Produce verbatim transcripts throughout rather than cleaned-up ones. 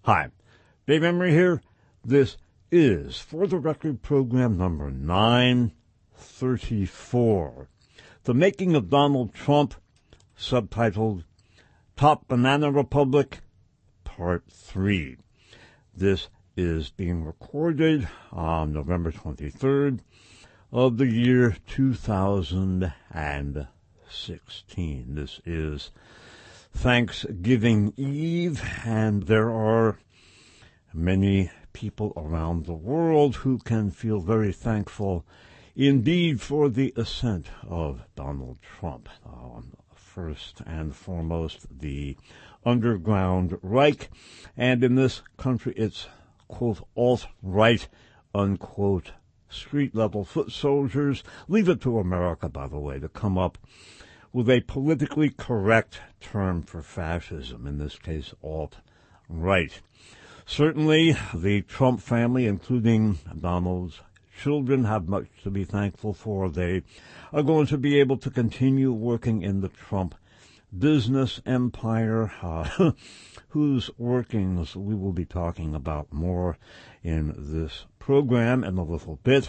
Hi, Dave Emery here. This is For the Record program number nine thirty-four. The Making of Donald Trump, subtitled Top Banana Republic, Part three. This is being recorded on November twenty-third of the year two thousand sixteen. This is Thanksgiving Eve, and there are many people around the world who can feel very thankful indeed for the ascent of Donald Trump. Um, first and foremost, the underground Reich, and in this country it's, quote, alt-right, unquote, street-level foot soldiers. Leave it to America, by the way, to come up with a politically correct term for fascism, in this case, alt-right. Certainly, the Trump family, including Donald's children, have much to be thankful for. They are going to be able to continue working in the Trump business empire, uh, whose workings we will be talking about more in this program in a little bit.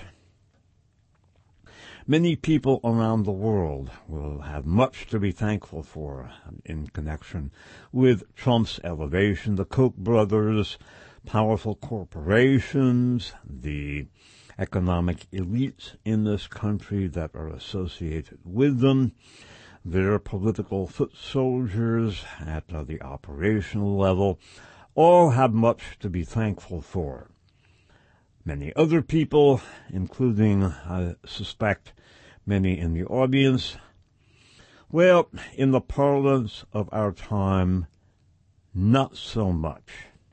Many people around the world will have much to be thankful for in connection with Trump's elevation. The Koch brothers, powerful corporations, the economic elites in this country that are associated with them, their political foot soldiers at uh, the operational level, all have much to be thankful for. Many other people, including, I suspect, many in the audience, well, in the parlance of our time, not so much.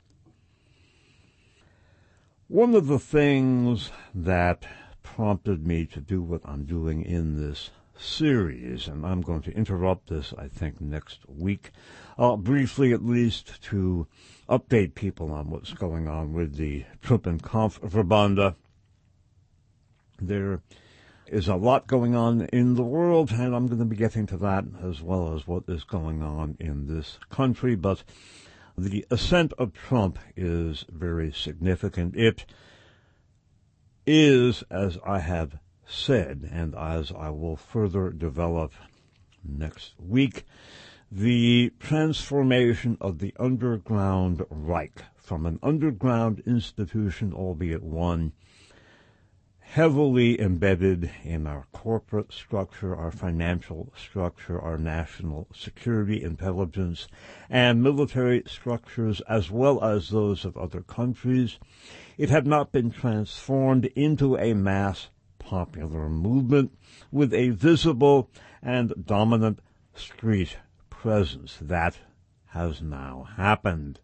One of the things that prompted me to do what I'm doing in this series, and I'm going to interrupt this, I think, next week, uh, briefly at least, to update people on what's going on with the Truppenkampfverbände. There is a lot going on in the world, and I'm going to be getting to that as well as what is going on in this country, but the ascent of Trump is very significant. It is, as I have said, and as I will further develop next week, the transformation of the underground Reich from an underground institution, albeit one heavily embedded in our corporate structure, our financial structure, our national security, intelligence, and military structures, as well as those of other countries. It had not been transformed into a mass popular movement with a visible and dominant street presence. That has now happened.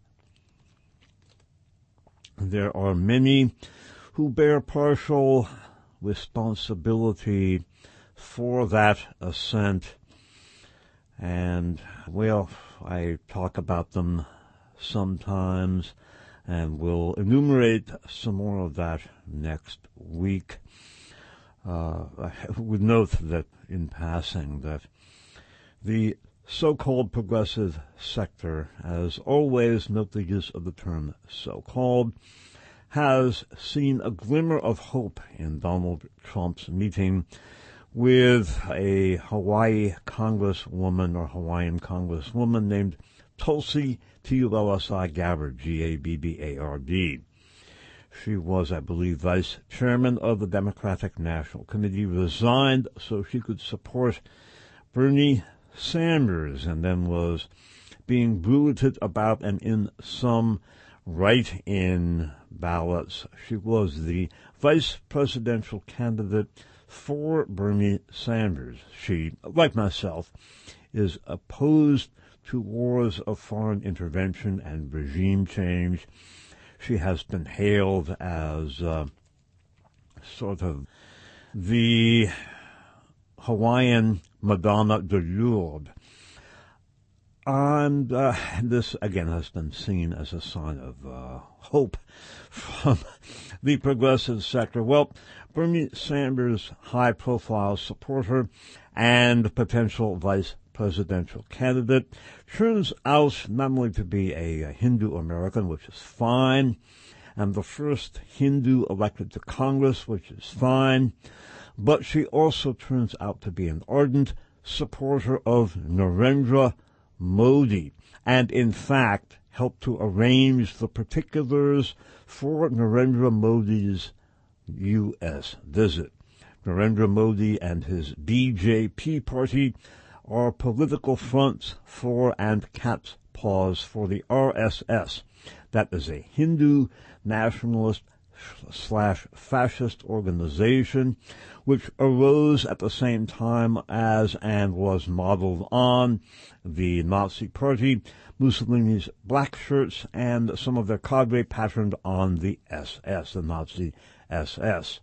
There are many who bear partial responsibility for that ascent, and, well, I talk about them sometimes, and we'll enumerate some more of that next week. Uh, I would note that, in passing, that the so-called progressive sector, as always, note the use of the term so-called, has seen a glimmer of hope in Donald Trump's meeting with a Hawaii congresswoman or Hawaiian congresswoman named Tulsi, T U L S I Gabbard, G A B B A R D. She was, I believe, vice chairman of the Democratic National Committee, resigned so she could support Bernie Sanders, and then was being bulleted about and in some write-in ballots. She was the vice presidential candidate for Bernie Sanders. She, like myself, is opposed to wars of foreign intervention and regime change. She has been hailed as uh, sort of the Hawaiian Madonna de Lourdes. And uh, this, again, has been seen as a sign of uh, hope from the progressive sector. Well, Bernie Sanders' high-profile supporter and potential vice presidential candidate. Turns out not only to be a, a Hindu American, which is fine, and the first Hindu elected to Congress, which is fine, but she also turns out to be an ardent supporter of Narendra Modi, and in fact helped to arrange the particulars for Narendra Modi's U S visit. Narendra Modi and his B J P party are political fronts for and cat's paws for the R S S. That is a Hindu nationalist slash fascist organization which arose at the same time as and was modeled on the Nazi Party, Mussolini's black shirts, and some of their cadre patterned on the S S, the Nazi S S.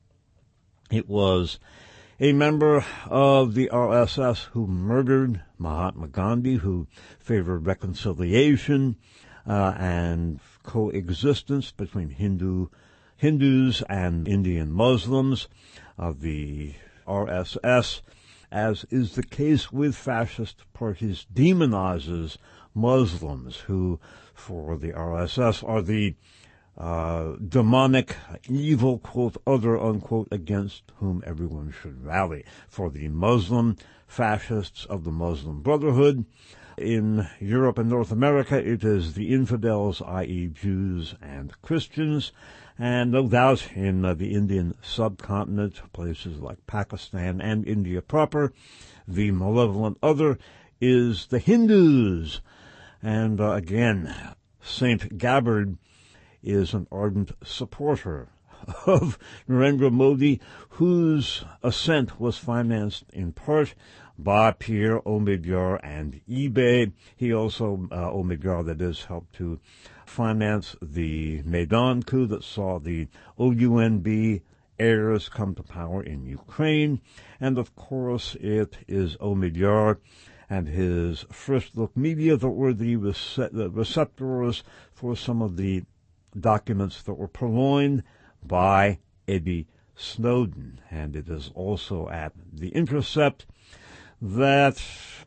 It was a member of the R S S who murdered Mahatma Gandhi, who favored reconciliation uh, and coexistence between Hindu Hindus and Indian Muslims. Uh, the R S S, as is the case with fascist parties, demonizes Muslims who, for the R S S, are the uh, demonic, evil, quote, other, unquote, against whom everyone should rally. For the Muslim fascists of the Muslim Brotherhood, in Europe and North America, it is the infidels, that is. Jews and Christians, and no doubt in uh, the Indian subcontinent, places like Pakistan and India proper, the malevolent other is the Hindus. And uh, again, Saint Gabbard is an ardent supporter of Narendra Modi, whose ascent was financed in part by Pierre Omidyar and eBay. He also, uh, Omidyar, that is, helped to finance the Maidan coup that saw the O U N B heirs come to power in Ukraine. And of course, it is Omidyar and his First Look Media that were the rece- receptors for some of the documents that were purloined by Eddie Snowden. And it is also at The Intercept that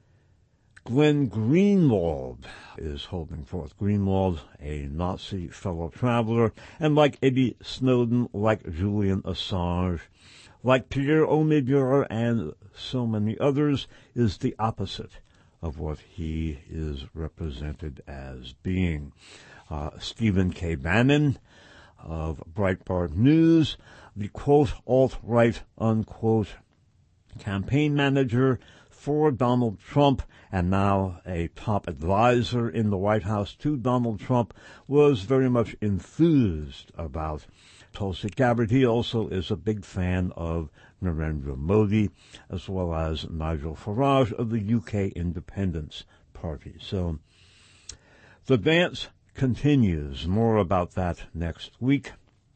Glenn Greenwald is holding forth. Greenwald, a Nazi fellow traveler, and like Eddie Snowden, like Julian Assange, like Pierre Omidyar and so many others, is the opposite of what he is represented as being. Uh, Stephen K. Bannon of Breitbart News, the quote, alt-right, unquote, campaign manager for Donald Trump, and now a top advisor in the White House to Donald Trump, was very much enthused about Tulsi Gabbard. He also is a big fan of Narendra Modi, as well as Nigel Farage of the U K Independence Party. So the dance continues. More about that next week.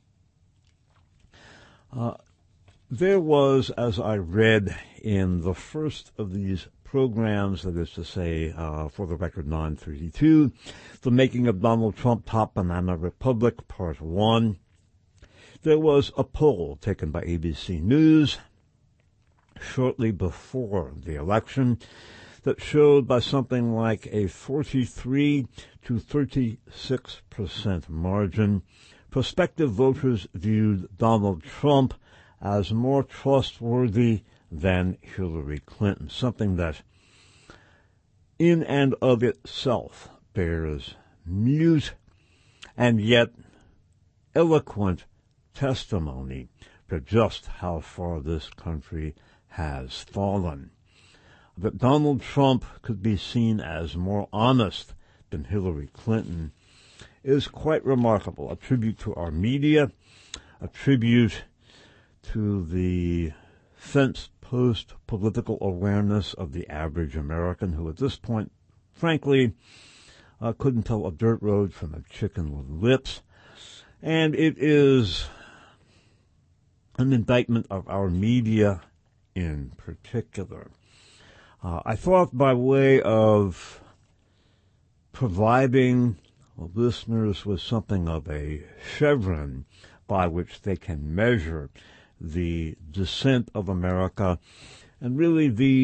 Uh, there was, as I read in the first of these programs, that is to say, uh, for the record nine thirty-two, The Making of Donald Trump, Top Banana Republic, Part one, there was a poll taken by A B C News shortly before the election that showed by something like a forty-three to thirty-six percent margin, prospective voters viewed Donald Trump as more trustworthy than Hillary Clinton, something that in and of itself bears mute and yet eloquent testimony to just how far this country has fallen. That Donald Trump could be seen as more honest than Hillary Clinton is quite remarkable. A tribute to our media, a tribute to the fence-post political awareness of the average American, who at this point, frankly, uh, couldn't tell a dirt road from a chicken with lips. And it is an indictment of our media in particular. Uh, I thought, by way of providing listeners with something of a chevron by which they can measure the descent of America and really the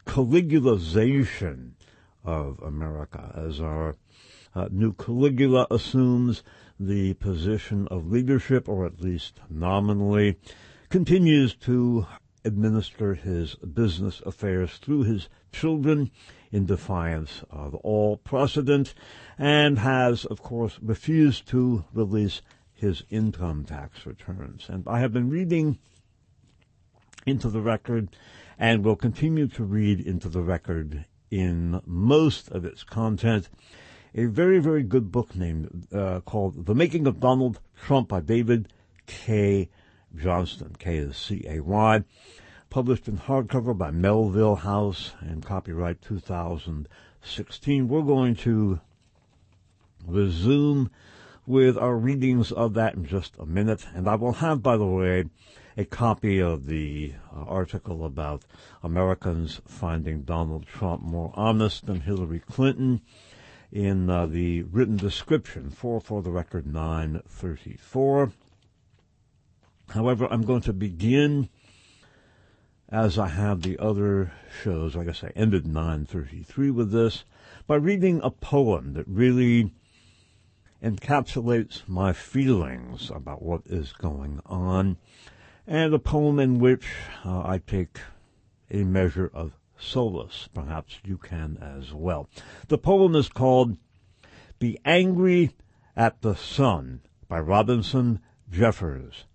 Caligulazation of America, as our uh, new Caligula assumes the position of leadership, or at least nominally, continues to administer his business affairs through his children in defiance of all precedent, and has, of course, refused to release his income tax returns. And I have been reading into the record, and will continue to read into the record in most of its content, a very, very good book named uh, called The Making of Donald Trump by David K. Johnston. K is C A Y. Published in hardcover by Melville House and copyright two thousand sixteen. We're going to resume with our readings of that in just a minute. And I will have, by the way, a copy of the uh, article about Americans finding Donald Trump more honest than Hillary Clinton in uh, the written description for, for the record, nine thirty-four. However, I'm going to begin, as I have the other shows, I guess I ended nine thirty-three with this, by reading a poem that really encapsulates my feelings about what is going on, and a poem in which uh, I take a measure of solace. Perhaps you can as well. The poem is called Be Angry at the Sun by Robinson Jeffers.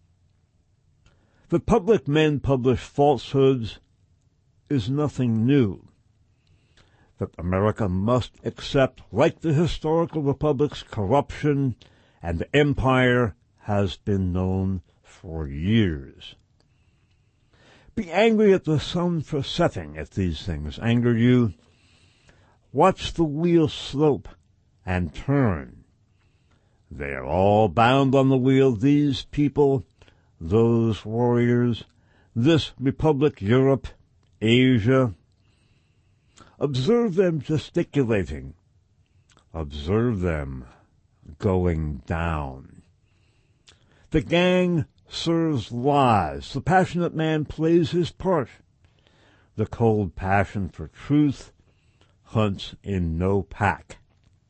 That public men publish falsehoods is nothing new. That America must accept, like the historical republics, corruption and empire has been known for years. Be angry at the sun for setting, if these things anger you. Watch the wheel slope and turn. They are all bound on the wheel, these people, those warriors, this republic, Europe, Asia. Observe them gesticulating. Observe them going down. The gang serves lies. The passionate man plays his part. The cold passion for truth hunts in no pack.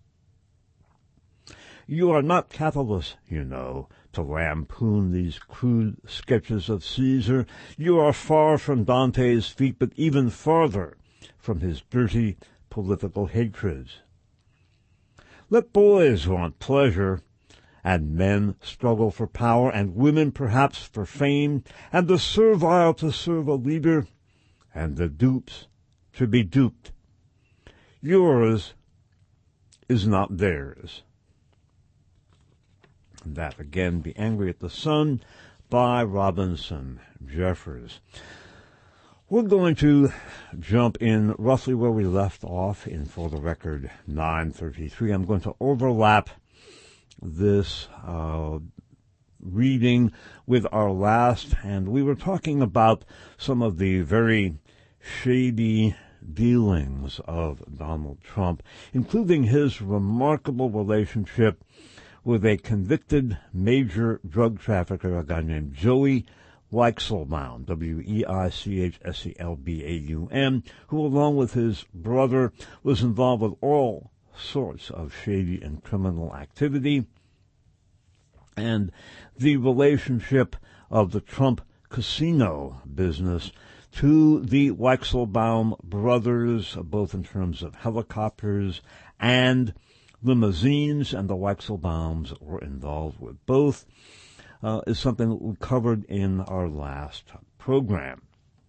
You are not Catullus, you know, to lampoon these crude sketches of Caesar. You are far from Dante's feet, but even farther from his dirty political hatreds. Let boys want pleasure, and men struggle for power, and women perhaps for fame, and the servile to serve a leader, and the dupes to be duped. Yours is not theirs. And that, again, Be Angry at the Sun by Robinson Jeffers. We're going to jump in roughly where we left off in, for the record, nine thirty-three. I'm going to overlap this uh, reading with our last, and we were talking about some of the very shady dealings of Donald Trump, including his remarkable relationship with a convicted major drug trafficker, a guy named Joey Weichselbaum, W E I C H S E L B A U M, who, along with his brother, was involved with all sorts of shady and criminal activity, and the relationship of the Trump casino business to the Weichselbaum brothers, both in terms of helicopters and limousines, and the Weichselbaums were involved with both, uh, is something that we covered in our last program.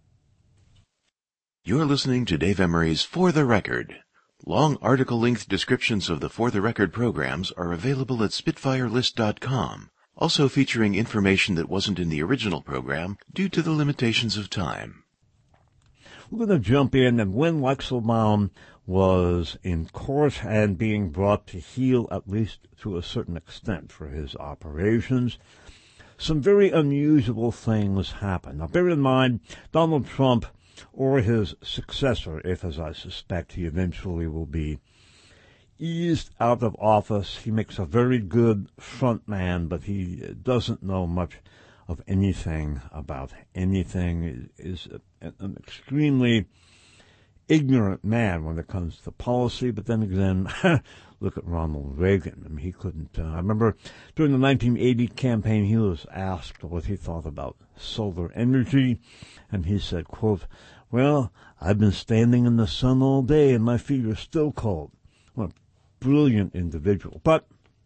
You're listening to Dave Emery's For the Record. Long article-length descriptions of the For the Record programs are available at spitfire list dot com, also featuring information that wasn't in the original program due to the limitations of time. We're going to jump in, and when Weichselbaum was in court and being brought to heel, at least to a certain extent, for his operations, some very unusual things happened. Now, bear in mind, Donald Trump, or his successor, if, as I suspect, he eventually will be eased out of office, he makes a very good front man, but he doesn't know much of anything about anything, is an extremely ignorant man when it comes to policy, but then again, look at Ronald Reagan. I mean, he couldn't, uh, I remember during the nineteen eighty campaign, he was asked what he thought about solar energy, and he said, quote, well, I've been standing in the sun all day and my feet are still cold. What a brilliant individual. But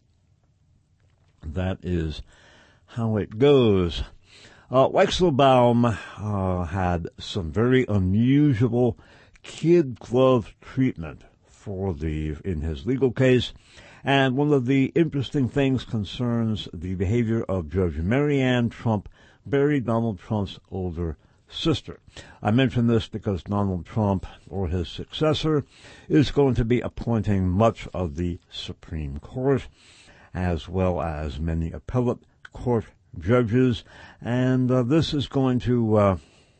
that is how it goes. Uh, Weichselbaum uh, had some very unusual kid glove treatment for the in his legal case, and one of the interesting things concerns the behavior of Judge Marianne Trump Berry, Donald Trump's older sister. I mention this because Donald Trump, or his successor, is going to be appointing much of the Supreme Court, as well as many appellate court judges, and uh, this is going to, uh,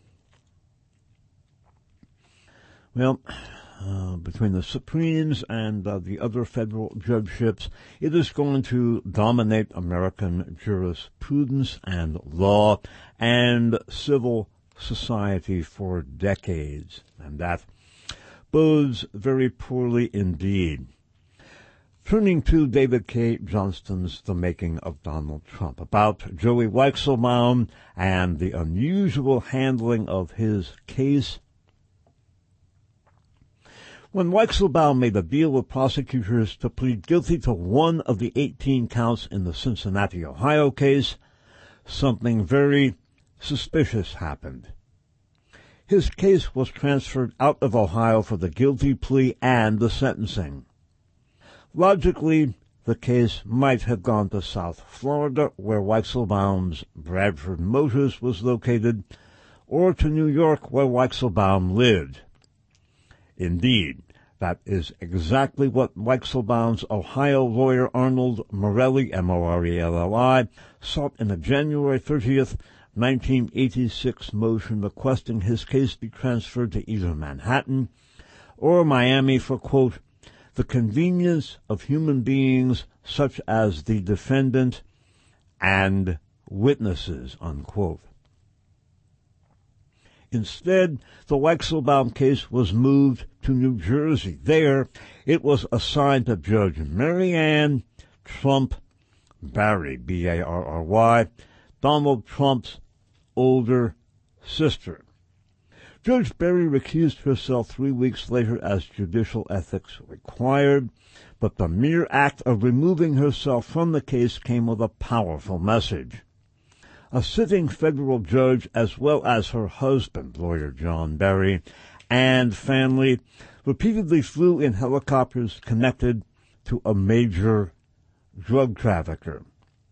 well, uh, between the Supremes and uh, the other federal judgeships, it is going to dominate American jurisprudence and law and civil society for decades, and that bodes very poorly indeed. Turning to David K. Johnston's The Making of Donald Trump, about Joey Weichselbaum and the unusual handling of his case. When Weichselbaum made a deal with prosecutors to plead guilty to one of the eighteen counts in the Cincinnati, Ohio case, something very suspicious happened. His case was transferred out of Ohio for the guilty plea and the sentencing. Logically, the case might have gone to South Florida, where Weichselbaum's Bradford Motors was located, or to New York, where Weichselbaum lived. Indeed, that is exactly what Weichselbaum's Ohio lawyer Arnold Morelli, M O R E L L I, sought in a January thirtieth, nineteen eighty-six motion requesting his case be transferred to either Manhattan or Miami for, quote, the convenience of human beings such as the defendant and witnesses, unquote. Instead, the Weichselbaum case was moved to New Jersey. There, it was assigned to Judge Marianne Trump Barry, B A R R Y, Donald Trump's older sister. Judge Berry recused herself three weeks later as judicial ethics required, but the mere act of removing herself from the case came with a powerful message. A sitting federal judge, as well as her husband, lawyer John Berry, and family, repeatedly flew in helicopters connected to a major drug trafficker.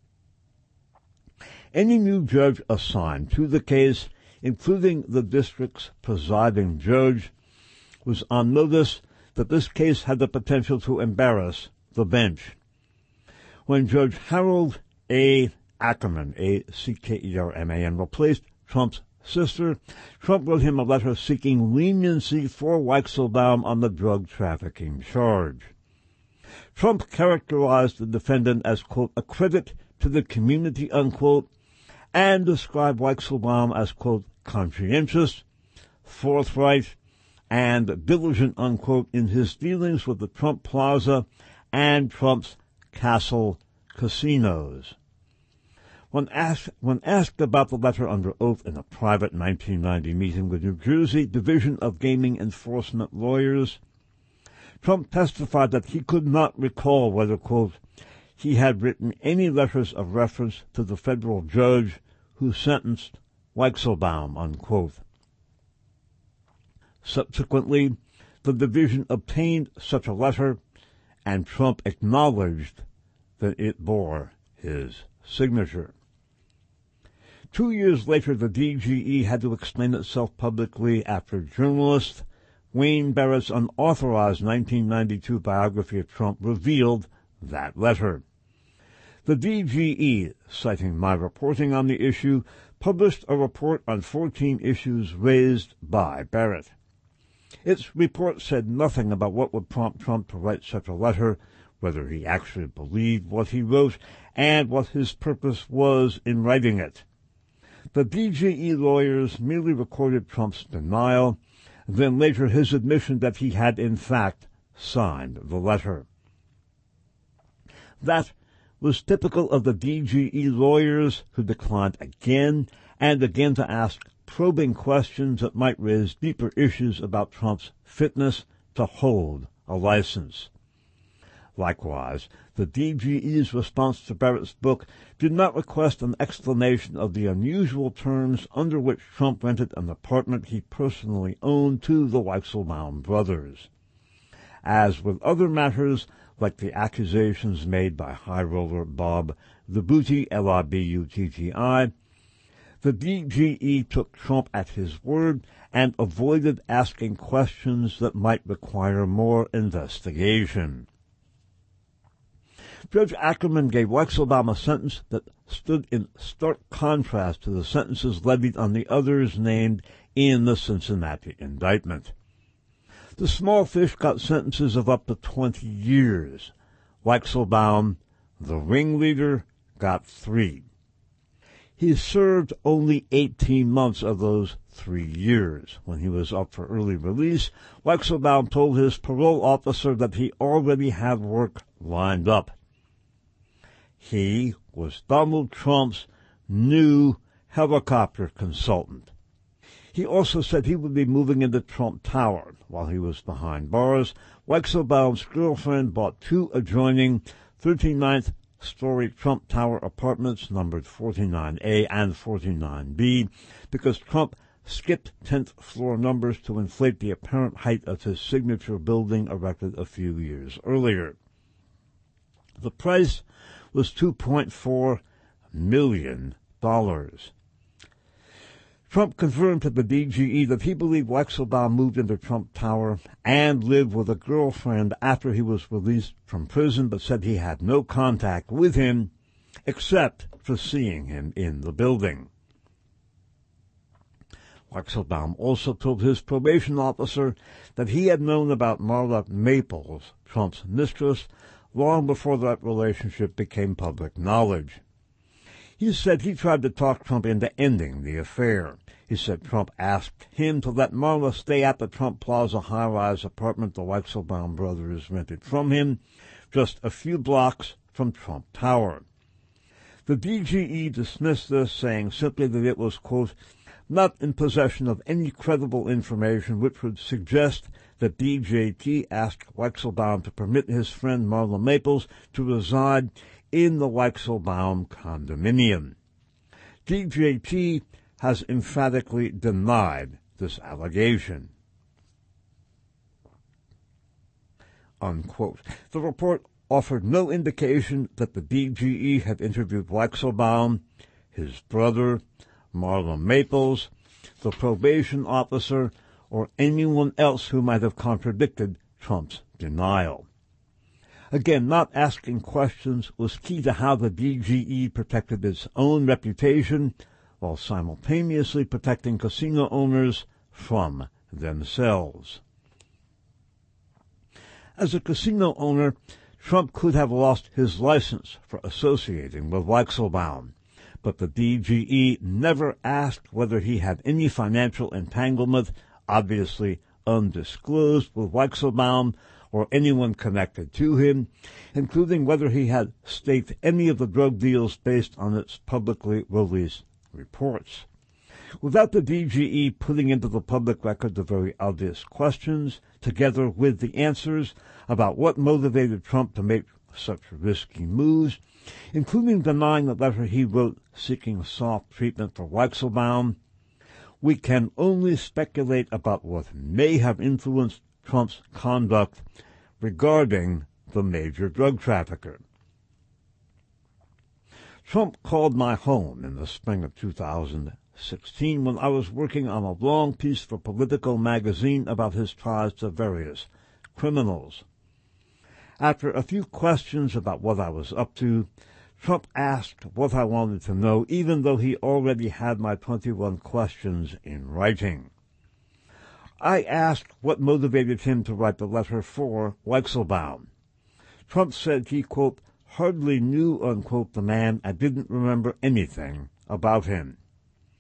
Any new judge assigned to the case, including the district's presiding judge, was on notice that this case had the potential to embarrass the bench. When Judge Harold A. Ackerman, A C K E R M A N, replaced Trump's sister, Trump wrote him a letter seeking leniency for Weichselbaum on the drug trafficking charge. Trump characterized the defendant as, quote, a credit to the community, unquote, and described Weichselbaum as, quote, conscientious, forthright, and diligent, unquote, in his dealings with the Trump Plaza and Trump's Castle casinos. When asked, when asked about the letter under oath in a private nineteen ninety meeting with New Jersey Division of Gaming Enforcement lawyers, Trump testified that he could not recall whether, quote, he had written any letters of reference to the federal judge who sentenced Weichselbaum, unquote. Subsequently, the division obtained such a letter, and Trump acknowledged that it bore his signature. Two years later, the D G E had to explain itself publicly after journalist Wayne Barrett's unauthorized nineteen ninety-two biography of Trump revealed that letter. The D G E, citing my reporting on the issue, published a report on fourteen issues raised by Barrett. Its report said nothing about what would prompt Trump to write such a letter, whether he actually believed what he wrote, and what his purpose was in writing it. The D G E lawyers merely recorded Trump's denial then later his admission that he had in fact signed the letter. That was typical of the D G E lawyers, who declined again and again to ask probing questions that might raise deeper issues about Trump's fitness to hold a license. Likewise, the D G E's response to Barrett's book did not request an explanation of the unusual terms under which Trump rented an apartment he personally owned to the Weichselbaum brothers. As with other matters, like the accusations made by high roller Bob Libutti, L I B U T T I, the D G E took Trump at his word and avoided asking questions that might require more investigation. Judge Ackerman gave Weichselbaum a sentence that stood in stark contrast to the sentences levied on the others named in the Cincinnati indictment. The small fish got sentences of up to twenty years. Weichselbaum, the ringleader, got three. He served only eighteen months of those three years. When he was up for early release, Weichselbaum told his parole officer that he already had work lined up. He was Donald Trump's new helicopter consultant. He also said he would be moving into Trump Tower. While he was behind bars, Weichselbaum's girlfriend bought two adjoining thirty-ninth story Trump Tower apartments numbered forty-nine A and forty-nine B because Trump skipped tenth floor numbers to inflate the apparent height of his signature building erected a few years earlier. The price was two point four million dollars. Trump confirmed to the D G E that he believed Weichselbaum moved into Trump Tower and lived with a girlfriend after he was released from prison, but said he had no contact with him except for seeing him in the building. Weichselbaum also told his probation officer that he had known about Marla Maples, Trump's mistress, long before that relationship became public knowledge. He said he tried to talk Trump into ending the affair. He said Trump asked him to let Marla stay at the Trump Plaza high-rise apartment the Weichselbaum brothers rented from him, just a few blocks from Trump Tower. The D G E dismissed this, saying simply that it was, quote, not in possession of any credible information which would suggest that D J T asked Weichselbaum to permit his friend Marla Maples to reside in the Weichselbaum condominium. D J T has emphatically denied this allegation. Unquote. The report offered no indication that the D G E had interviewed Weichselbaum, his brother, Marla Maples, the probation officer, or anyone else who might have contradicted Trump's denial. Again, not asking questions was key to how the D G E protected its own reputation while simultaneously protecting casino owners from themselves. As a casino owner, Trump could have lost his license for associating with Weichselbaum, but the D G E never asked whether he had any financial entanglement, obviously undisclosed, with Weichselbaum or anyone connected to him, including whether he had staked any of the drug deals based on its publicly released reports. Without the D G E putting into the public record the very obvious questions, together with the answers about what motivated Trump to make such risky moves, including denying the letter he wrote seeking soft treatment for Weichselbaum, we can only speculate about what may have influenced Trump's conduct regarding the major drug trafficker. Trump called my home in the spring of two thousand sixteen when I was working on a long piece for Politico magazine about his ties to various criminals. After a few questions about what I was up to, Trump asked what I wanted to know, even though he already had my twenty-one questions in writing. I asked what motivated him to write the letter for Weichselbaum. Trump said he, quote, hardly knew, unquote, the man and didn't remember anything about him.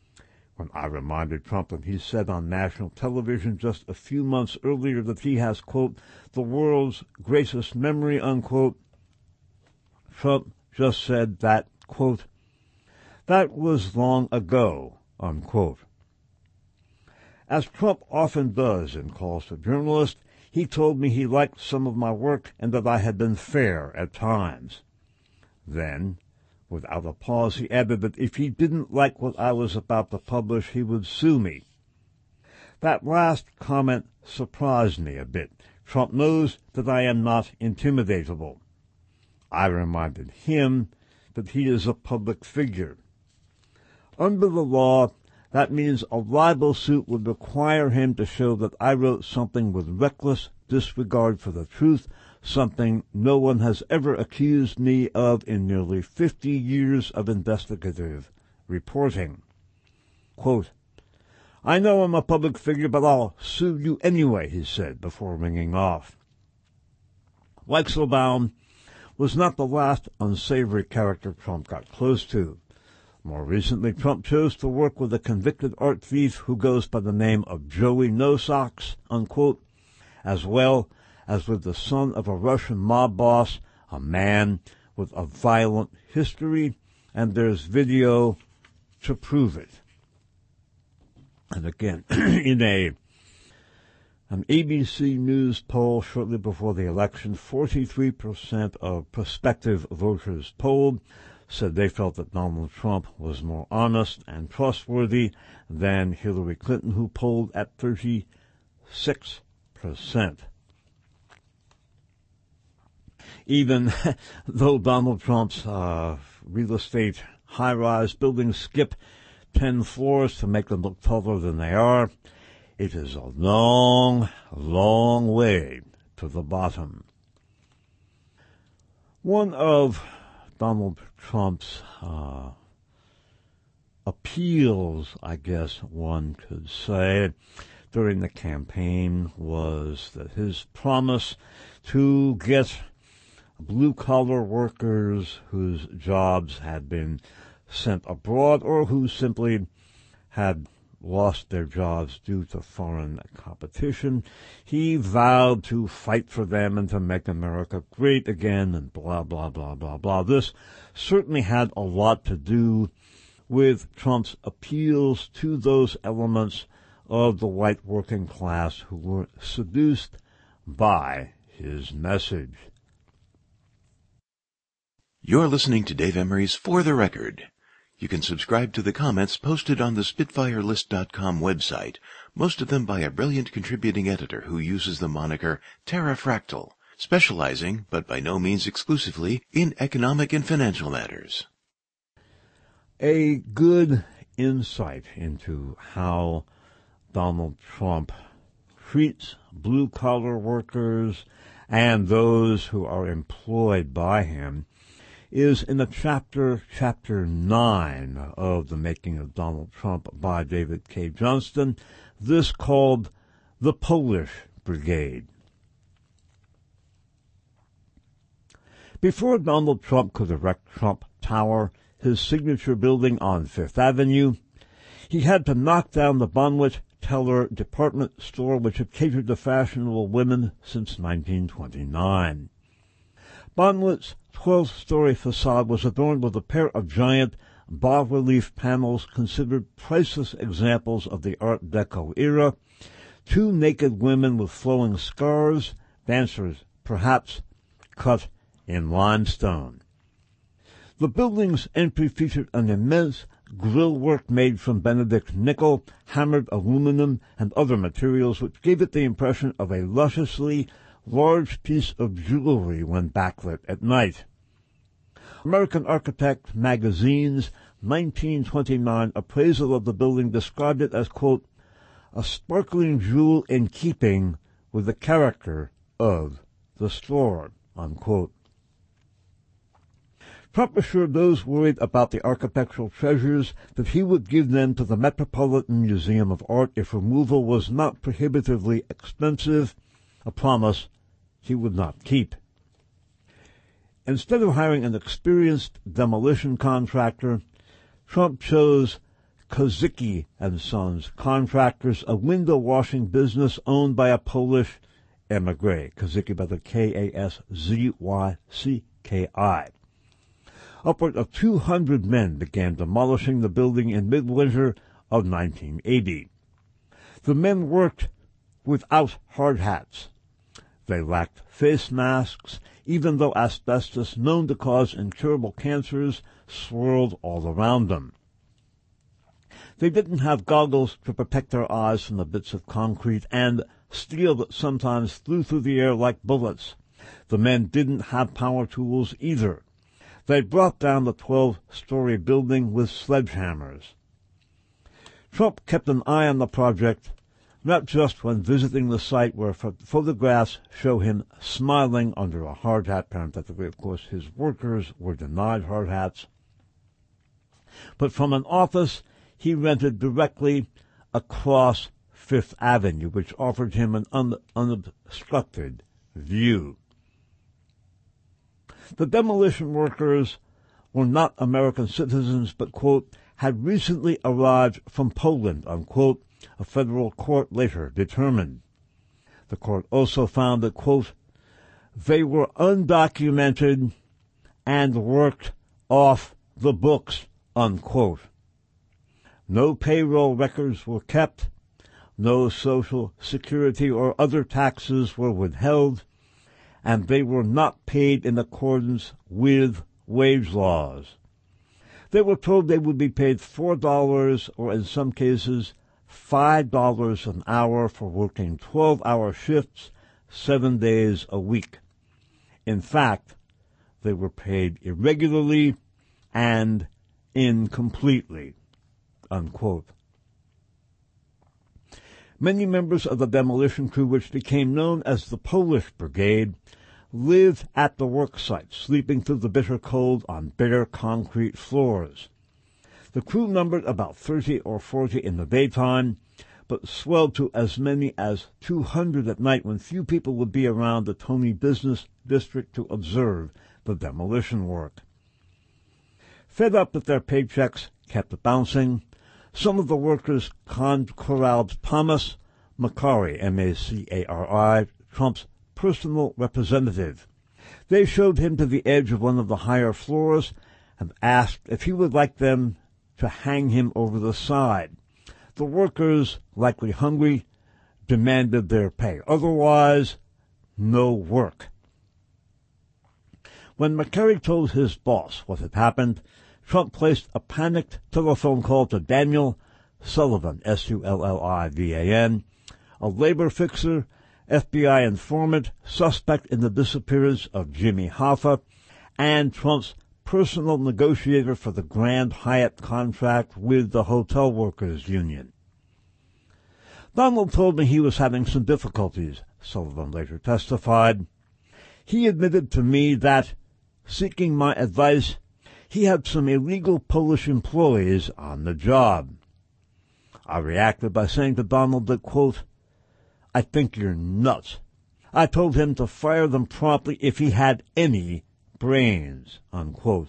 When I reminded Trump that he said on national television just a few months earlier that he has, quote, the world's greatest memory, unquote, Trump just said that, quote, that was long ago, unquote. As Trump often does in calls to journalists, he told me he liked some of my work and that I had been fair at times. Then, without a pause, he added that if he didn't like what I was about to publish, he would sue me. That last comment surprised me a bit. Trump knows that I am not intimidatable. I reminded him that he is a public figure. Under the law, that means a libel suit would require him to show that I wrote something with reckless disregard for the truth, something no one has ever accused me of in nearly fifty years of investigative reporting. Quote, I know I'm a public figure, but I'll sue you anyway, he said before ringing off. Weichselbaum was not the last unsavory character Trump got close to. More recently, Trump chose to work with a convicted art thief who goes by the name of Joey No Socks, unquote, as well as with the son of a Russian mob boss, a man with a violent history, and there's video to prove it. And again, in a an A B C News poll shortly before the election, forty-three percent of prospective voters polled said they felt that Donald Trump was more honest and trustworthy than Hillary Clinton, who polled at thirty-six percent. Even though Donald Trump's uh, real estate high-rise buildings skip ten floors to make them look taller than they are, it is a long, long way to the bottom. One of Donald Trump's uh, appeals, I guess one could say, during the campaign was that his promise to get blue-collar workers whose jobs had been sent abroad or who simply had lost their jobs due to foreign competition, he vowed to fight for them and to make America great again and blah, blah, blah, blah, blah. This certainly had a lot to do with Trump's appeals to those elements of the white working class who were seduced by his message. You're listening to Dave Emery's For the Record. You can subscribe to the comments posted on the Spitfire List dot com website, most of them by a brilliant contributing editor who uses the moniker Terrafractal, specializing, but by no means exclusively, in economic and financial matters. A good insight into how Donald Trump treats blue-collar workers and those who are employed by him is in the chapter, chapter nine of The Making of Donald Trump by David K. Johnston, this called The Polish Brigade. Before Donald Trump could erect Trump Tower, his signature building on Fifth Avenue, he had to knock down the Bonwit Teller department store which had catered to fashionable women since nineteen twenty-nine. Bonwit's twelve-story facade was adorned with a pair of giant bas-relief panels considered priceless examples of the Art Deco era, two naked women with flowing scarves, dancers perhaps cut in limestone. The building's entry featured an immense grille work made from Benedict nickel, hammered aluminum, and other materials, which gave it the impression of a lusciously large piece of jewelry when backlit at night. American Architect Magazine's nineteen twenty-nine appraisal of the building described it as, quote, a sparkling jewel in keeping with the character of the store, unquote. Trump assured those worried about the architectural treasures that he would give them to the Metropolitan Museum of Art if removal was not prohibitively expensive, a promise he would not keep. Instead of hiring an experienced demolition contractor, Trump chose Kozicki and Sons, contractors, a window washing business owned by a Polish emigre, Kozicki by the K A S Z Y C K I. Upward of two hundred men began demolishing the building in midwinter of nineteen eighty. The men worked without hard hats. They lacked face masks, even though asbestos, known to cause incurable cancers, swirled all around them. They didn't have goggles to protect their eyes from the bits of concrete and steel that sometimes flew through the air like bullets. The men didn't have power tools either. They brought down the twelve-story building with sledgehammers. Trump kept an eye on the project, not just when visiting the site where photographs show him smiling under a hard hat. Parenthetically, of course, his workers were denied hard hats. But from an office he rented directly across Fifth Avenue, which offered him an un- unobstructed view. The demolition workers were not American citizens, but, quote, had recently arrived from Poland, unquote, a federal court later determined. The court also found that, quote, they were undocumented and worked off the books, unquote. No payroll records were kept, no Social Security or other taxes were withheld, and they were not paid in accordance with wage laws. They were told they would be paid four dollars or in some cases five dollars an hour for working twelve-hour shifts, seven days a week. In fact, they were paid irregularly and incompletely, unquote. Many members of the demolition crew, which became known as the Polish Brigade, lived at the work site, sleeping through the bitter cold on bare concrete floors. The crew numbered about thirty or forty in the daytime, but swelled to as many as two hundred at night when few people would be around the Tony Business District to observe the demolition work. Fed up that their paychecks kept bouncing, some of the workers corralled Thomas Macari, M A C A R I, Trump's personal representative. They showed him to the edge of one of the higher floors and asked if he would like them to hang him over the side. The workers, likely hungry, demanded their pay. Otherwise, no work. When Macari told his boss what had happened, Trump placed a panicked telephone call to Daniel Sullivan, S U L L I V A N, a labor fixer, F B I informant, suspect in the disappearance of Jimmy Hoffa, and Trump's personal negotiator for the Grand Hyatt contract with the Hotel Workers Union. Donald told me he was having some difficulties, Sullivan later testified. He admitted to me that, seeking my advice, he had some illegal Polish employees on the job. I reacted by saying to Donald that, quote, I think you're nuts. I told him to fire them promptly if he had any brains, unquote.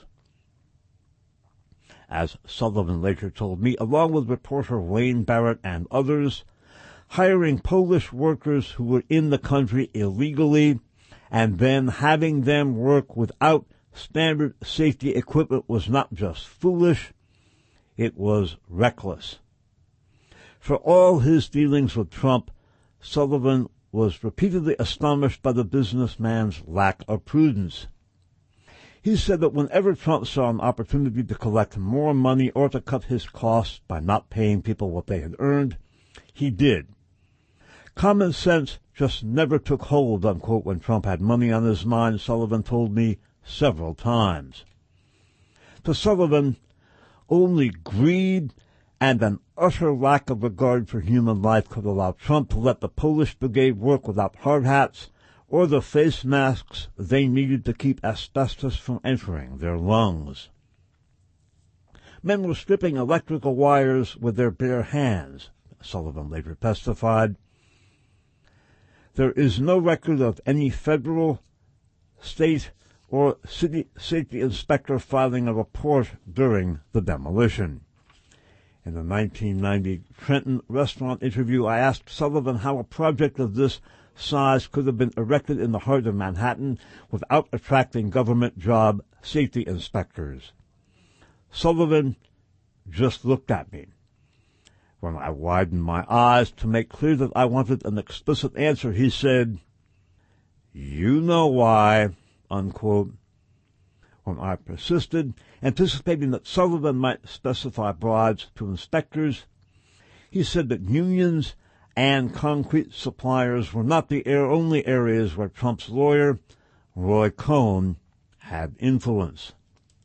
As Sullivan later told me, along with reporter Wayne Barrett and others, hiring Polish workers who were in the country illegally and then having them work without standard safety equipment was not just foolish, it was reckless. For all his dealings with Trump, Sullivan was repeatedly astonished by the businessman's lack of prudence. He said that whenever Trump saw an opportunity to collect more money or to cut his costs by not paying people what they had earned, he did. Common sense just never took hold, unquote, when Trump had money on his mind, Sullivan told me several times. To Sullivan, only greed and an utter lack of regard for human life could allow Trump to let the Polish Brigade work without hard hats or the face masks they needed to keep asbestos from entering their lungs. Men were stripping electrical wires with their bare hands, Sullivan later testified. There is no record of any federal, state, or city safety inspector filing a report during the demolition. In the nineteen ninety Trenton restaurant interview, I asked Sullivan how a project of this size could have been erected in the heart of Manhattan without attracting government job safety inspectors. Sullivan just looked at me. When I widened my eyes to make clear that I wanted an explicit answer, he said, "You know why," unquote. When I persisted, anticipating that Sullivan might specify bribes to inspectors, he said that unions and concrete suppliers were not the only areas where Trump's lawyer, Roy Cohn, had influence.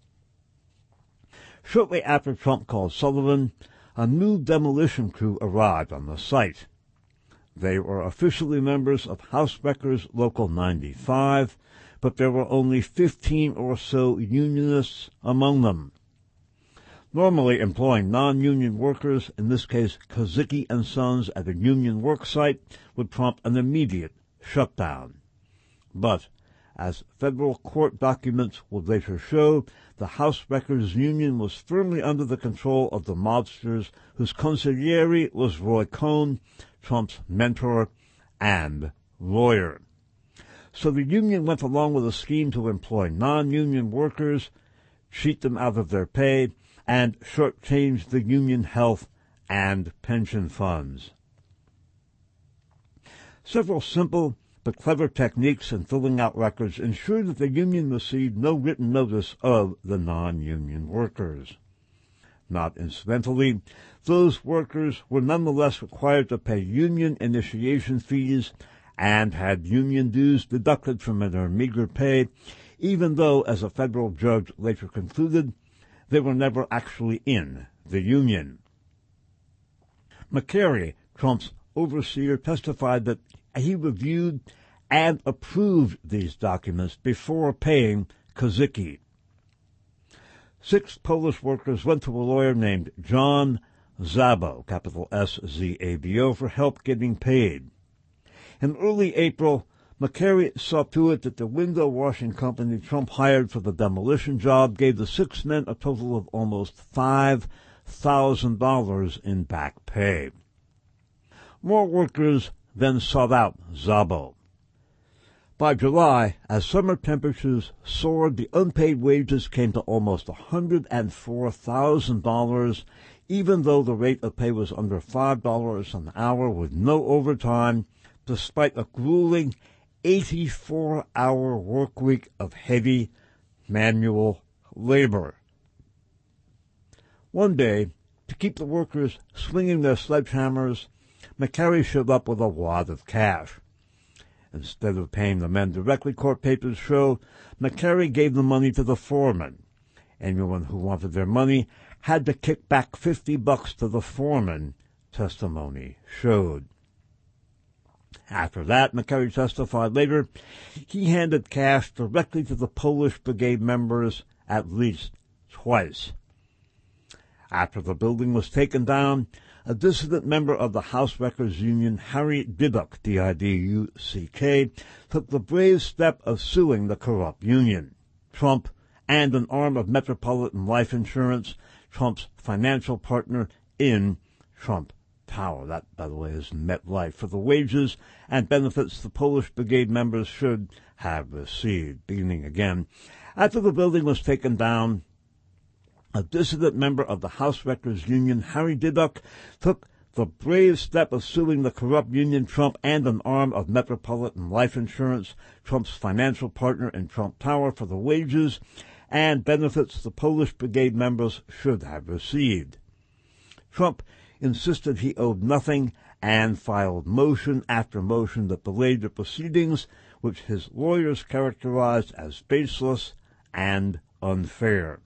Shortly after Trump called Sullivan, a new demolition crew arrived on the site. They were officially members of House Wreckers Local ninety-five, but there were only fifteen or so unionists among them. Normally employing non-union workers, in this case Kozicki and Sons at a union work site, would prompt an immediate shutdown. But, as federal court documents would later show, the House Wreckers Union was firmly under the control of the mobsters whose consigliere was Roy Cohn, Trump's mentor and lawyer. So the union went along with a scheme to employ non-union workers, cheat them out of their pay, and shortchange the union health and pension funds. Several simple but clever techniques in filling out records ensured that the union received no written notice of the non-union workers. Not incidentally, those workers were nonetheless required to pay union initiation fees and had union dues deducted from their meager pay, even though, as a federal judge later concluded, they were never actually in the union. McCary, Trump's overseer, testified that he reviewed and approved these documents before paying Kozicki. Six Polish workers went to a lawyer named John Szabo, capital S Z A B O, for help getting paid. In early April, McCary saw to it that the window washing company Trump hired for the demolition job gave the six men a total of almost five thousand dollars in back pay. More workers then sought out Szabo. By July, as summer temperatures soared, the unpaid wages came to almost one hundred four thousand dollars, even though the rate of pay was under five dollars an hour with no overtime, despite a grueling eighty-four hour work week of heavy manual labor. One day, to keep the workers swinging their sledgehammers, McCary showed up with a wad of cash. Instead of paying the men directly, court papers show, McCary gave the money to the foreman. Anyone who wanted their money had to kick back fifty bucks to the foreman, testimony showed. After that, McCary testified later, he handed cash directly to the Polish Brigade members at least twice. After the building was taken down, a dissident member of the House Wreckers Union, Harry Diduck, D I D U C K, took the brave step of suing the corrupt union. Trump and an arm of Metropolitan Life Insurance, Trump's financial partner in Trump Tower. That, by the way, is MetLife, for the wages and benefits the Polish Brigade members should have received. Beginning again, after the building was taken down, a dissident member of the House Wreckers Union, Harry Diduck, took the brave step of suing the corrupt union, Trump, and an arm of Metropolitan Life Insurance, Trump's financial partner in Trump Tower, for the wages and benefits the Polish Brigade members should have received. Trump insisted he owed nothing and filed motion after motion that delayed the proceedings, which his lawyers characterized as baseless and unfair.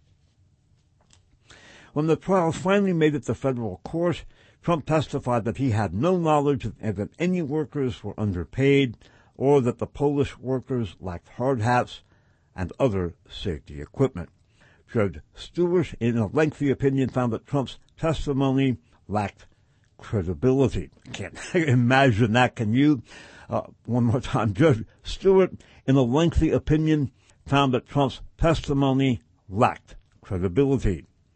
When the trial finally made it to federal court, Trump testified that he had no knowledge that any workers were underpaid or that the Polish workers lacked hard hats and other safety equipment. Judge Stewart, in a lengthy opinion, found that Trump's testimony lacked credibility. Can't imagine that, can you? Uh, one more time. Judge Stewart, in a lengthy opinion, found that Trump's testimony lacked credibility.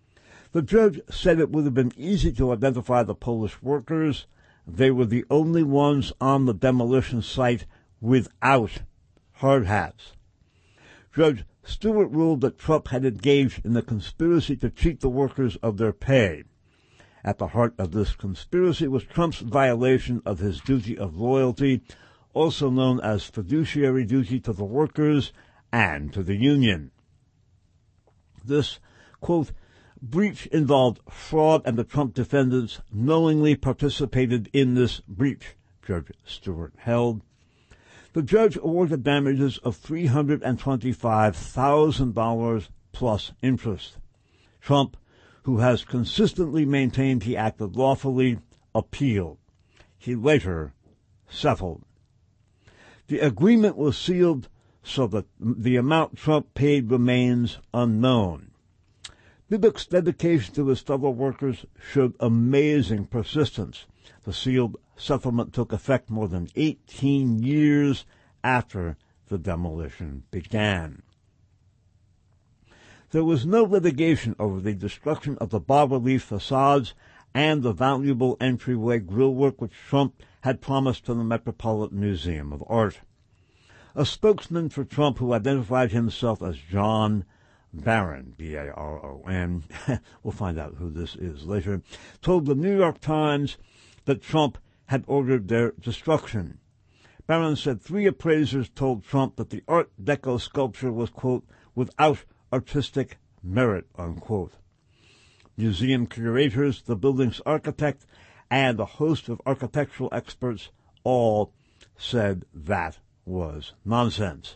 The judge said it would have been easy to identify the Polish workers. They were the only ones on the demolition site without hard hats. Judge Stewart ruled that Trump had engaged in a conspiracy to cheat the workers of their pay. At the heart of this conspiracy was Trump's violation of his duty of loyalty, also known as fiduciary duty to the workers and to the union. This, quote, breach involved fraud, and the Trump defendants knowingly participated in this breach, Judge Stewart held. The judge awarded damages of three hundred twenty-five thousand dollars plus interest. Trump, who has consistently maintained he acted lawfully, appealed. He later settled. The agreement was sealed so that the amount Trump paid remains unknown. Bibick's dedication to his fellow workers showed amazing persistence. The sealed settlement took effect more than eighteen years after the demolition began. There was no litigation over the destruction of the bas-relief facades and the valuable entryway grillwork which Trump had promised to the Metropolitan Museum of Art. A spokesman for Trump, who identified himself as John Barron, B A R O N, we'll find out who this is later, told the New York Times that Trump had ordered their destruction. Barron said three appraisers told Trump that the Art Deco sculpture was, quote, without artistic merit, unquote. Museum curators, the building's architect, and a host of architectural experts all said that was nonsense.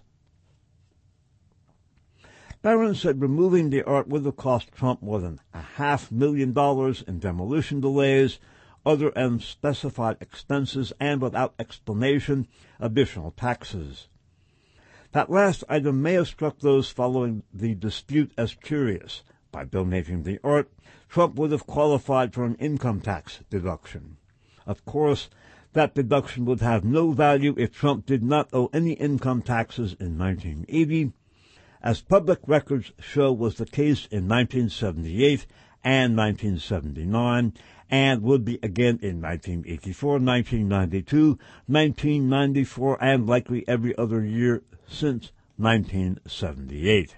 Barron said removing the art would have cost Trump more than a half million dollars in demolition delays, other unspecified expenses, and without explanation, additional taxes. That last item may have struck those following the dispute as curious. By donating the art, Trump would have qualified for an income tax deduction. Of course, that deduction would have no value if Trump did not owe any income taxes in nineteen eighty, as public records show was the case in nineteen seventy-eight and nineteen seventy-nine, and would be again in nineteen eighty-four, nineteen ninety-two, nineteen ninety-four, and likely every other year since nineteen seventy-eight.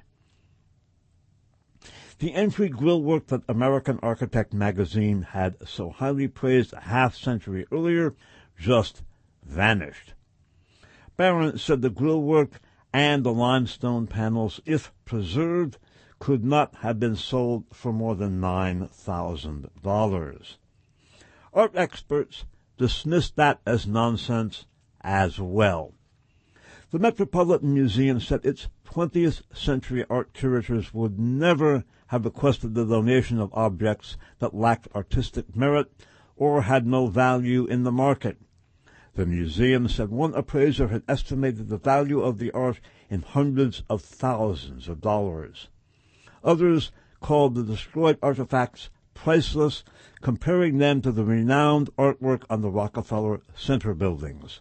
The entry grillwork that American Architect magazine had so highly praised a half-century earlier just vanished. Barron said the grillwork and the limestone panels, if preserved, could not have been sold for more than nine thousand dollars. Art experts dismissed that as nonsense as well. The Metropolitan Museum said its twentieth century art curators would never have requested the donation of objects that lacked artistic merit or had no value in the market. The museum said one appraiser had estimated the value of the art in hundreds of thousands of dollars. Others called the destroyed artifacts priceless, comparing them to the renowned artwork on the Rockefeller Center buildings.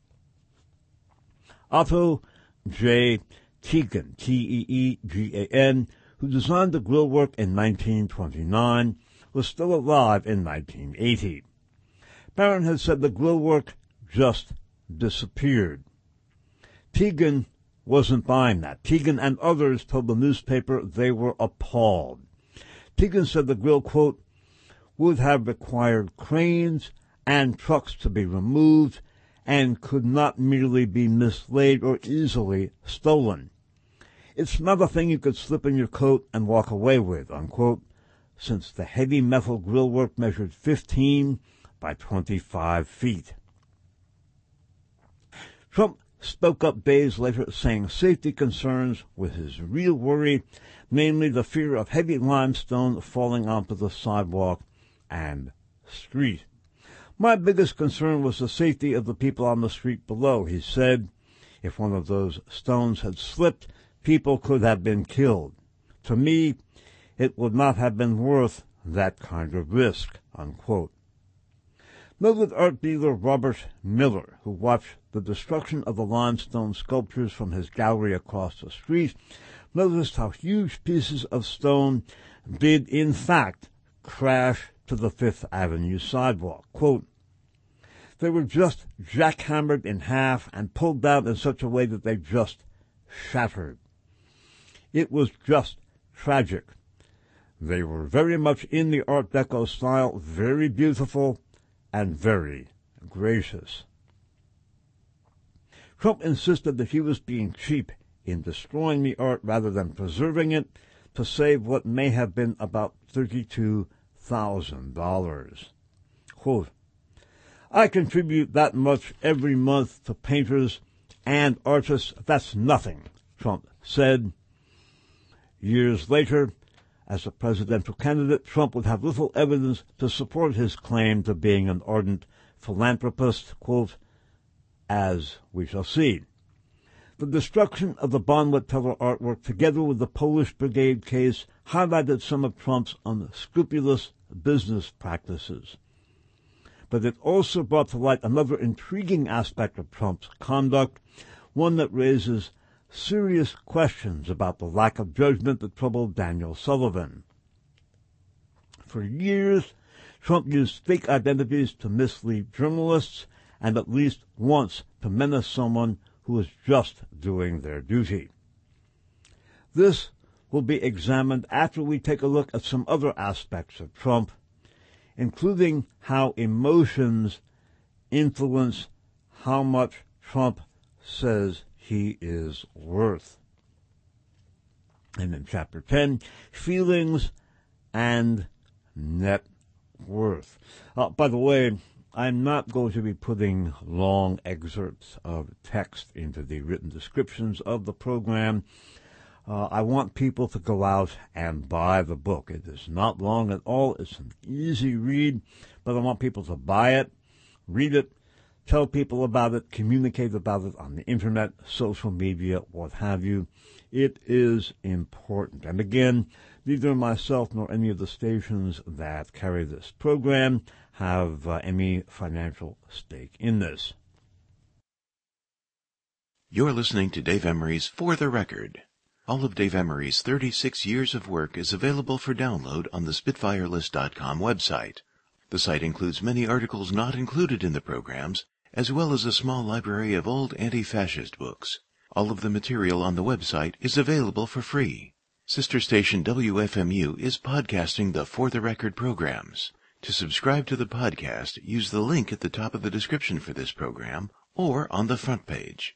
Otto J. Teagan, T E E G A N, who designed the grillwork in nineteen twenty-nine, was still alive in nineteen eighty. Barron had said the grillwork just disappeared. Teagan wasn't buying that. Teagan and others told the newspaper they were appalled. Teagan said the grill, quote, would have required cranes and trucks to be removed and could not merely be mislaid or easily stolen. It's not a thing you could slip in your coat and walk away with, unquote, since the heavy metal grillwork measured fifteen by twenty-five feet. Trump spoke up days later, saying safety concerns were his real worry, namely the fear of heavy limestone falling onto the sidewalk and street. My biggest concern was the safety of the people on the street below, he said. If one of those stones had slipped, people could have been killed. To me, it would not have been worth that kind of risk, unquote. Noted art dealer Robert Miller, who watched the destruction of the limestone sculptures from his gallery across the street, noticed how huge pieces of stone did in fact crash to the Fifth Avenue sidewalk. Quote, they were just jackhammered in half and pulled down in such a way that they just shattered. It was just tragic. They were very much in the Art Deco style, very beautiful and very gracious. Trump insisted that he was being cheap in destroying the art rather than preserving it to save what may have been about thirty-two thousand dollars. Quote, I contribute that much every month to painters and artists. That's nothing, Trump said. Years later, as a presidential candidate, Trump would have little evidence to support his claim to being an ardent philanthropist, quote, as we shall see. The destruction of the Bonwit Teller artwork, together with the Polish Brigade case, highlighted some of Trump's unscrupulous business practices. But it also brought to light another intriguing aspect of Trump's conduct, one that raises serious questions about the lack of judgment that troubled Daniel Sullivan. For years, Trump used fake identities to mislead journalists and at least once to menace someone who was just doing their duty. This will be examined after we take a look at some other aspects of Trump, including how emotions influence how much Trump says he is worth. And in Chapter ten, feelings and net worth. Uh, by the way, I'm not going to be putting long excerpts of text into the written descriptions of the program. Uh, I want people to go out and buy the book. It is not long at all. It's an easy read, but I want people to buy it, read it, tell people about it, communicate about it on the internet, social media, what have you. It is important. And again, neither myself nor any of the stations that carry this program have uh, any financial stake in this. You're listening to Dave Emery's For the Record. All of Dave Emery's thirty-six years of work is available for download on the Spitfire List dot com website. The site includes many articles not included in the programs, as well as a small library of old anti-fascist books. All of the material on the website is available for free. Sister station W F M U is podcasting the For the Record programs. To subscribe to the podcast, use the link at the top of the description for this program or on the front page.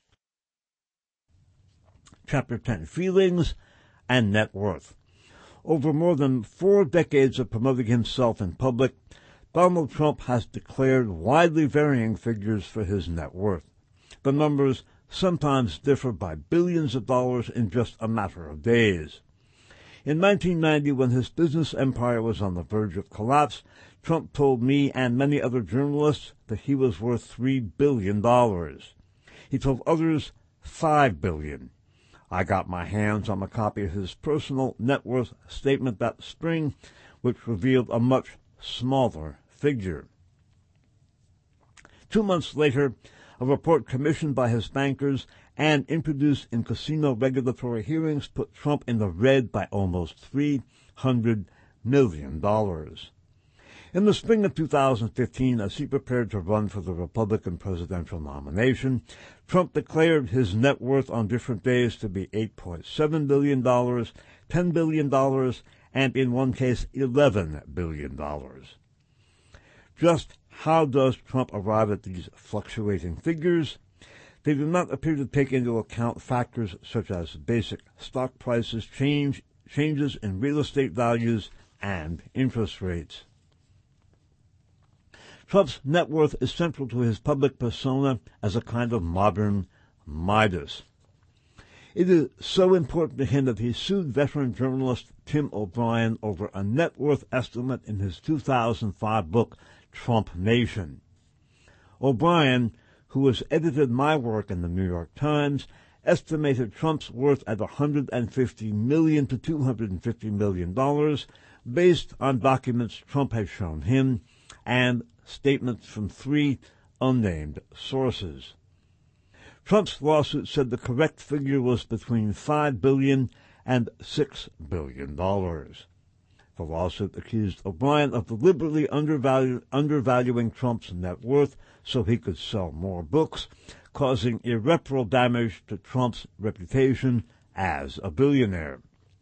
Chapter ten, Feelings and Net Worth. Over more than four decades of promoting himself in public, Donald Trump has declared widely varying figures for his net worth. The numbers sometimes differ by billions of dollars in just a matter of days. In nineteen ninety, when his business empire was on the verge of collapse, Trump told me and many other journalists that he was worth three billion dollars. He told others five billion dollars. I got my hands on a copy of his personal net worth statement that spring, which revealed a much smaller figure. Two months later, a report commissioned by his bankers and introduced in casino regulatory hearings put Trump in the red by almost three hundred million dollars. In the spring of two thousand fifteen, as he prepared to run for the Republican presidential nomination, Trump declared his net worth on different days to be eight point seven billion dollars, ten billion dollars, and in one case eleven billion dollars. Just how does Trump arrive at these fluctuating figures? They do not appear to take into account factors such as basic stock prices, change, changes in real estate values, and interest rates. Trump's net worth is central to his public persona as a kind of modern Midas. It is so important to him that he sued veteran journalist Tim O'Brien over a net worth estimate in his two thousand five book, Trump Nation. O'Brien, who has edited my work in the New York Times, estimated Trump's worth at one hundred fifty million dollars to two hundred fifty million dollars based on documents Trump has shown him and statements from three unnamed sources. Trump's lawsuit said the correct figure was between five billion dollars and six billion dollars. The lawsuit accused O'Brien of deliberately undervalu- undervaluing Trump's net worth so he could sell more books, causing irreparable damage to Trump's reputation as a billionaire.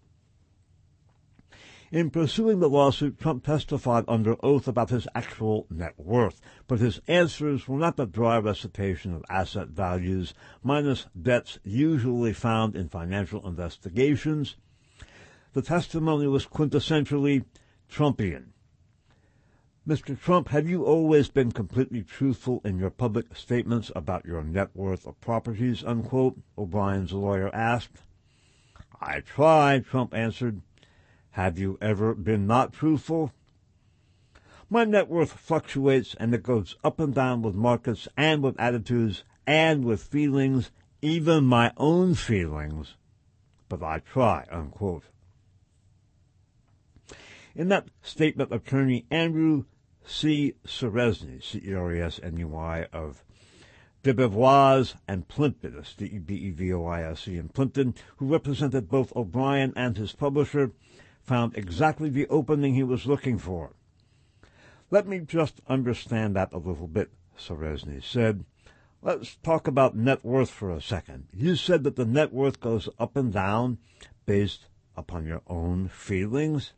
In pursuing the lawsuit, Trump testified under oath about his actual net worth, but his answers were not the dry recitation of asset values minus debts usually found in financial investigations. The testimony was quintessentially Trumpian. Mister Trump, have you always been completely truthful in your public statements about your net worth or properties, unquote? O'Brien's lawyer asked. I try, Trump answered. Have you ever been not truthful? My net worth fluctuates, and it goes up and down with markets and with attitudes and with feelings, even my own feelings. But I try, unquote. In that statement, attorney Andrew C. Ceresny, C E R E S N U I, of Debevoise and Plimpton, that's D E B E V O I S E in Plimpton, who represented both O'Brien and his publisher, found exactly the opening he was looking for. Let me just understand that a little bit, Ceresny said. Let's talk about net worth for a second. You said that the net worth goes up and down based upon your own feelings?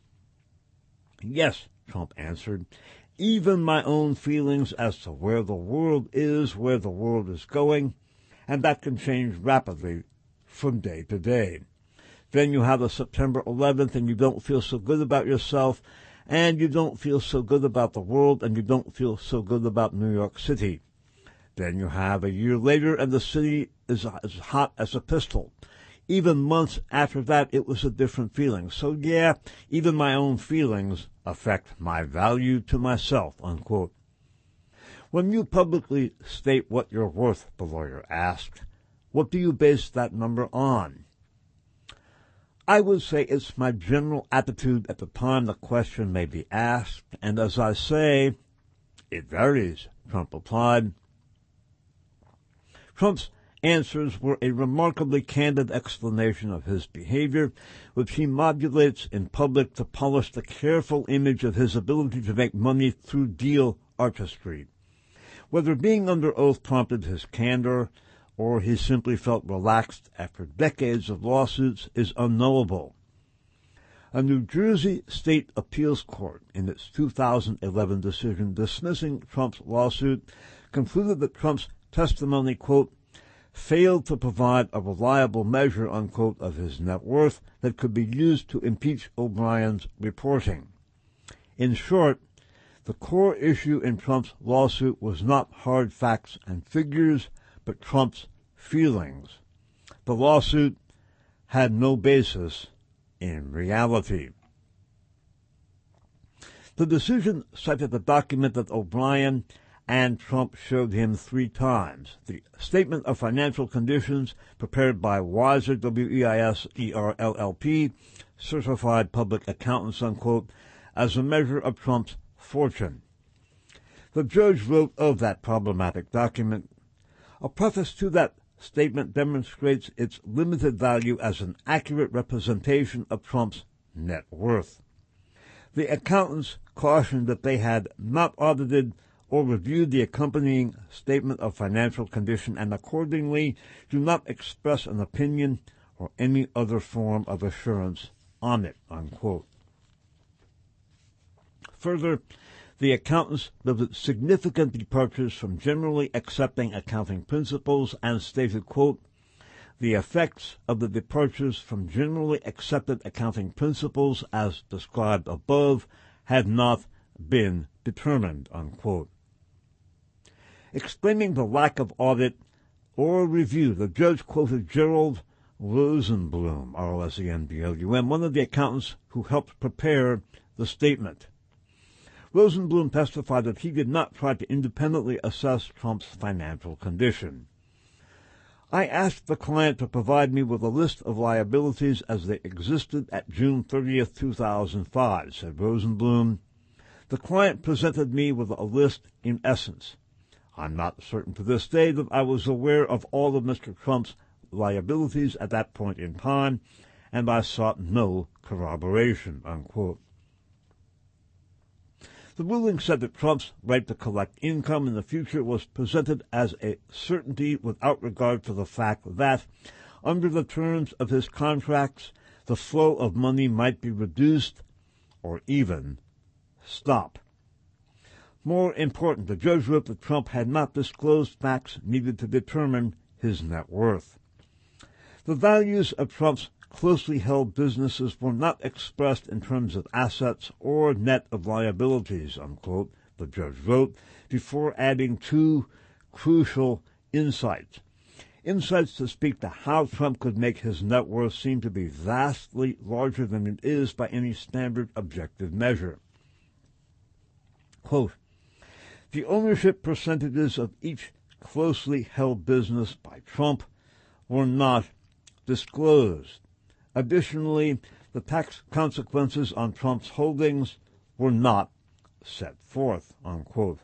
Yes, Trump answered. Even my own feelings as to where the world is, where the world is going, and that can change rapidly from day to day. Then you have a September eleventh and you don't feel so good about yourself, and you don't feel so good about the world, and you don't feel so good about New York City. Then you have a year later and the city is as hot as a pistol. Even months after that, it was a different feeling. So yeah, even my own feelings affect my value to myself, unquote. When you publicly state what you're worth, the lawyer asked, what do you base that number on? I would say it's my general attitude at the time the question may be asked, and as I say, it varies, Trump replied. Trump's answers were a remarkably candid explanation of his behavior, which he modulates in public to polish the careful image of his ability to make money through deal artistry. Whether being under oath prompted his candor, or he simply felt relaxed after decades of lawsuits, is unknowable. A New Jersey state appeals court, in its two thousand eleven decision dismissing Trump's lawsuit, concluded that Trump's testimony, quote, failed to provide a reliable measure, unquote, of his net worth that could be used to impeach O'Brien's reporting. In short, the core issue in Trump's lawsuit was not hard facts and figures, but Trump's feelings. The lawsuit had no basis in reality. The decision cited a document that O'Brien and Trump showed him three times, the Statement of Financial Conditions prepared by Weiser, W E I S E R L L P, Certified Public Accountants, unquote, as a measure of Trump's fortune. The judge wrote of that problematic document, a preface to that statement demonstrates its limited value as an accurate representation of Trump's net worth. The accountants cautioned that they had not audited or reviewed the accompanying statement of financial condition and accordingly do not express an opinion or any other form of assurance on it, unquote. Further, the accountants noted significant departures from generally accepting accounting principles and stated, quote, the effects of the departures from generally accepted accounting principles as described above had not been determined, unquote. Explaining the lack of audit or review, the judge quoted Gerald Rosenblum, R O S E N B L U M, one of the accountants who helped prepare the statement. Rosenblum testified that he did not try to independently assess Trump's financial condition. I asked the client to provide me with a list of liabilities as they existed at June thirtieth, two thousand five, said Rosenblum. The client presented me with a list in essence. I'm not certain to this day that I was aware of all of Mister Trump's liabilities at that point in time, and I sought no corroboration, unquote. The ruling said that Trump's right to collect income in the future was presented as a certainty without regard to the fact that, under the terms of his contracts, the flow of money might be reduced or even stop. More important, the judge wrote that Trump had not disclosed facts needed to determine his net worth. The values of Trump's closely held businesses were not expressed in terms of assets or net of liabilities, unquote, the judge wrote, before adding two crucial insights. Insights to speak to how Trump could make his net worth seem to be vastly larger than it is by any standard objective measure. Quote, the ownership percentages of each closely held business by Trump were not disclosed. Additionally, the tax consequences on Trump's holdings were not set forth, unquote.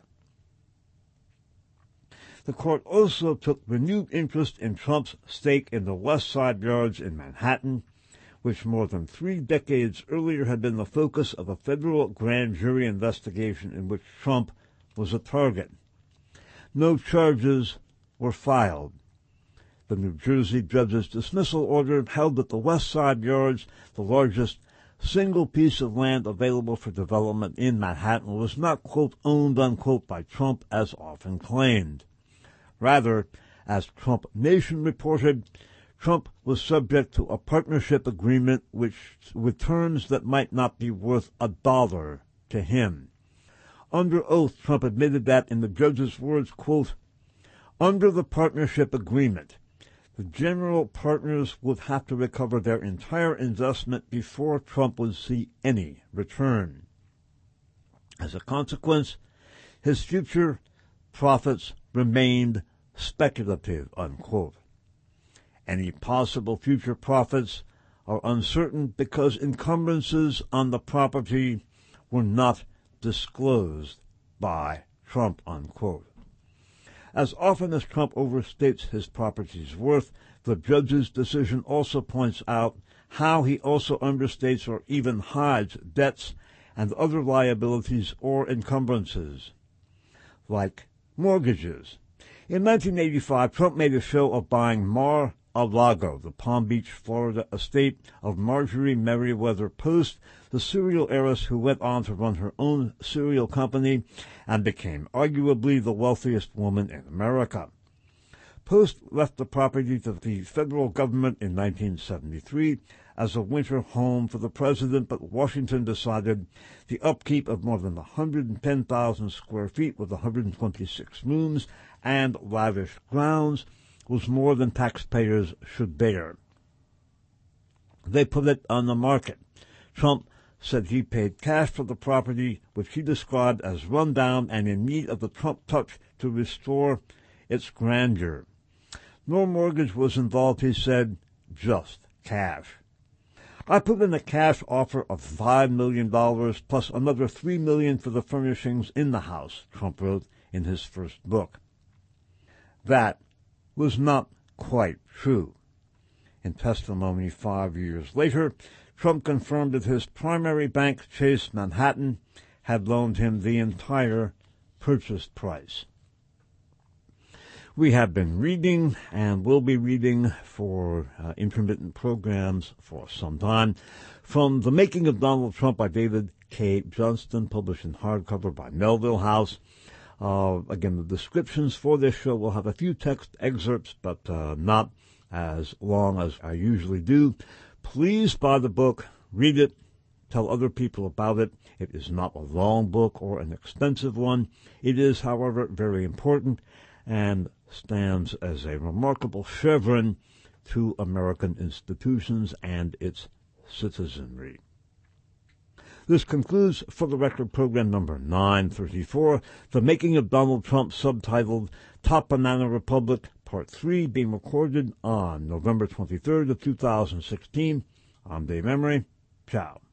The court also took renewed interest in Trump's stake in the West Side Yards in Manhattan, which more than three decades earlier had been the focus of a federal grand jury investigation in which Trump was a target. No charges were filed. The New Jersey judge's dismissal order held that the West Side Yards, the largest single piece of land available for development in Manhattan, was not, quote, owned, unquote, by Trump as often claimed. Rather, as Trump Nation reported, Trump was subject to a partnership agreement which, with terms that might not be worth a dollar to him. Under oath, Trump admitted that, in the judge's words, quote, under the partnership agreement, the general partners would have to recover their entire investment before Trump would see any return. As a consequence, his future profits remained speculative, unquote. Any possible future profits are uncertain because encumbrances on the property were not disclosed by Trump, unquote. As often as Trump overstates his property's worth, the judge's decision also points out how he also understates or even hides debts and other liabilities or encumbrances, like mortgages. In nineteen eighty-five, Trump made a show of buying Mar-a-Lago, the Palm Beach, Florida estate of Marjorie Merriweather Post, the serial heiress who went on to run her own cereal company and became arguably the wealthiest woman in America. Post left the property to the federal government in nineteen seventy-three as a winter home for the president, but Washington decided the upkeep of more than one hundred ten thousand square feet with one hundred twenty-six rooms and lavish grounds was more than taxpayers should bear. They put it on the market. Trump said he paid cash for the property, which he described as run down and in need of the Trump touch to restore its grandeur. No mortgage was involved, he said, just cash. I put in a cash offer of five million dollars plus another three million dollars for the furnishings in the house, Trump wrote in his first book. That was not quite true. In testimony five years later, Trump confirmed that his primary bank, Chase Manhattan, had loaned him the entire purchase price. We have been reading and will be reading for uh, intermittent programs for some time from The Making of Donald Trump by David K. Johnston, published in hardcover by Melville House. Uh, again, the descriptions for this show will have a few text excerpts, but uh, not as long as I usually do. Please buy the book, read it, tell other people about it. It is not a long book or an expensive one. It is, however, very important and stands as a remarkable chevron to American institutions and its citizenry. This concludes For the Record program number nine thirty-four, The Making of Donald Trump, subtitled Top Banana Republic, Part three, being recorded on November twenty-third of two thousand sixteen. I'm Dave Emery. Ciao.